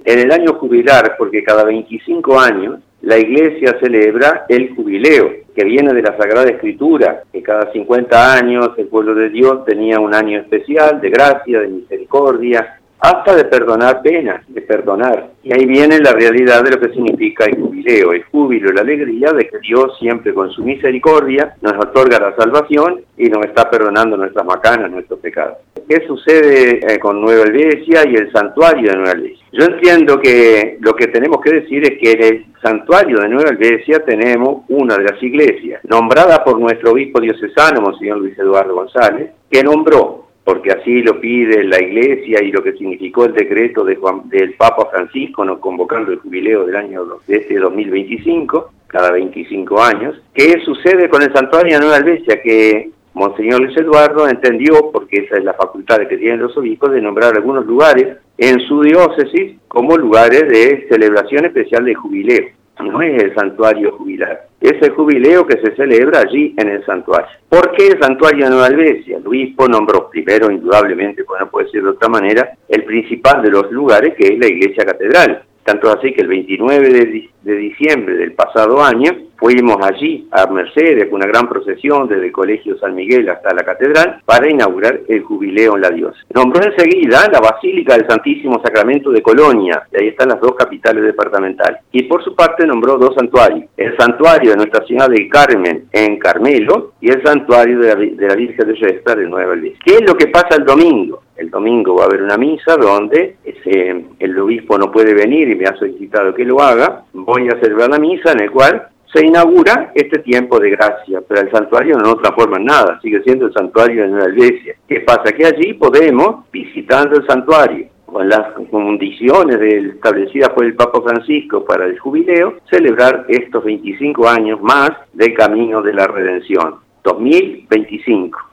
en el año jubilar, porque cada 25 años la Iglesia celebra el jubileo, que viene de la Sagrada Escritura, que cada 50 años el pueblo de Dios tenía un año especial de gracia, de misericordia, hasta de perdonar penas, de perdonar. Y ahí viene la realidad de lo que significa el jubileo, el júbilo, la alegría de que Dios siempre con su misericordia nos otorga la salvación y nos está perdonando nuestras macanas, nuestros pecados. ¿Qué sucede con Nueva Helvecia y el santuario de Nueva Helvecia? Yo entiendo que lo que tenemos que decir es que en el santuario de Nueva Helvecia tenemos una de las iglesias, nombrada por nuestro obispo diocesano, Monseñor Luis Eduardo González, que nombró, porque así lo pide la Iglesia y lo que significó el decreto del Papa Francisco, nos convocando el jubileo del año de este 2025, cada 25 años. ¿Qué sucede con el santuario de Nueva Helvecia? Que Monseñor Luis Eduardo entendió, porque esa es la facultad que tienen los obispos, de nombrar algunos lugares en su diócesis como lugares de celebración especial de jubileo. No es el santuario jubilar, es el jubileo que se celebra allí en el santuario. ¿Por qué el santuario de Nueva Helvecia? El obispo nombró primero, indudablemente, pues no puede ser de otra manera, el principal de los lugares, que es la iglesia catedral. Tanto así que el 29 de diciembre del pasado año fuimos allí a Mercedes con una gran procesión desde el Colegio San Miguel hasta la catedral para inaugurar el jubileo en la diócesis. Nombró enseguida la Basílica del Santísimo Sacramento de Colonia, y ahí están las dos capitales departamentales. Y por su parte nombró dos santuarios, el santuario de Nuestra Señora del Carmen en Carmelo y el santuario de la Virgen de Gestar de Nueva Helvecia. ¿Qué es lo que pasa el domingo? El domingo va a haber una misa donde el obispo no puede venir y me ha solicitado que lo haga. Voy a celebrar la misa en el cual se inaugura este tiempo de gracia, pero el santuario no transforma en nada, sigue siendo el santuario de Nueva Helvecia. ¿Qué pasa? Que allí podemos, visitando el santuario, con las condiciones establecidas por el Papa Francisco para el jubileo, celebrar estos 25 años más del camino de la redención, 2025.